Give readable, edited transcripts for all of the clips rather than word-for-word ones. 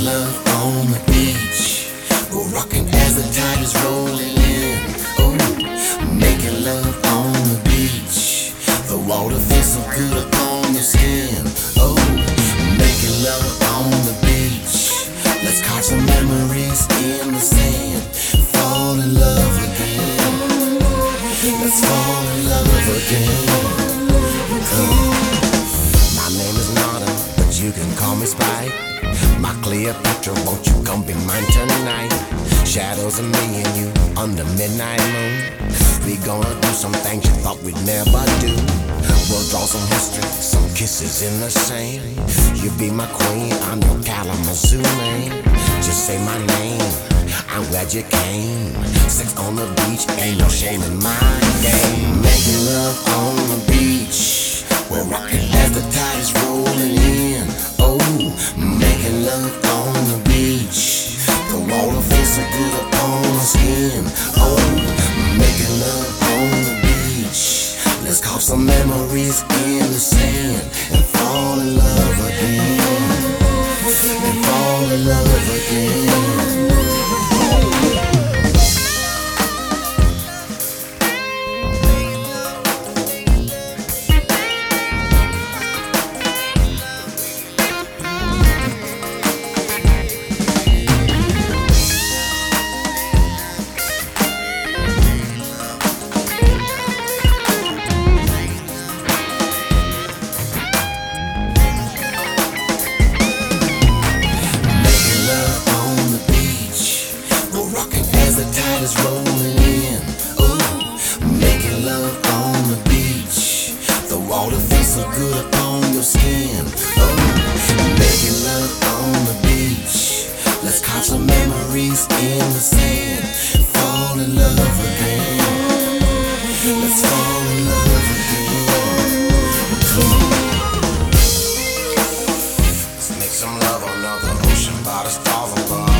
love on the beach. We're rocking as the tide is rolling in. Oh, making love on the beach. The water feels so good upon your skin. Oh, making love on the beach. Let's carve some memories in the sand. Fall in love again. Let's fall in love again. My name is Nada, but you can call me Spike. My Cleopatra, won't you come be mine tonight? Shadows of me and you under midnight moon. We gonna do some things you thought we'd never do. We'll draw some history, some kisses in the sand. You be my queen, I'm your Kalamazoo man. Just say my name, I'm glad you came. Sex on the beach, ain't no shame in my game. Making love on the beach. We're rocking as the tide is rolling in. Oh, making love on the beach. The water feels so good upon the skin. Oh, making love on the beach. Let's carve some memories in the sand and fall in love again. And fall in love again. The tide is rolling in. Oh, making love on the beach. The water feels so good upon your skin. Oh, making love on the beach. Let's carve some memories in the sand. Fall in love again. Let's fall in love again. Come on. Let's make some love on the ocean by the stars above.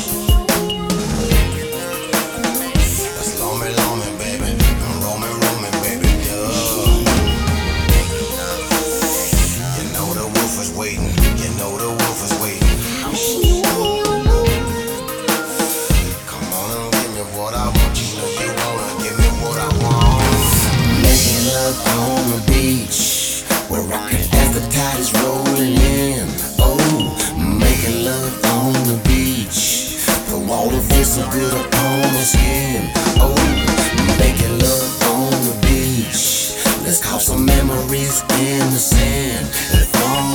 On the beach, we're rocking as the tide is rolling in. Oh, making love on the beach. The water feels so good upon the skin. Oh, making love on the beach. Let's carve some memories in the sand and fall